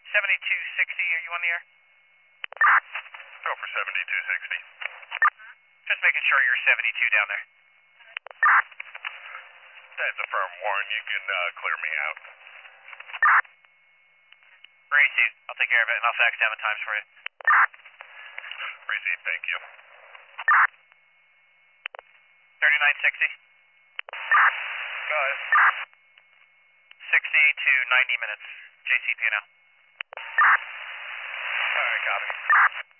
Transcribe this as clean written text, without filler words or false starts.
7260, are you on the air? Go for 7260. Just making sure you're 72 down there. That's a firm warn. You can clear me out. Receive. I'll take care of it, and I'll fax down the times for you. Receive, thank you. 3960. Go ahead. 60 to 90 minutes. JCP now. All right, copy.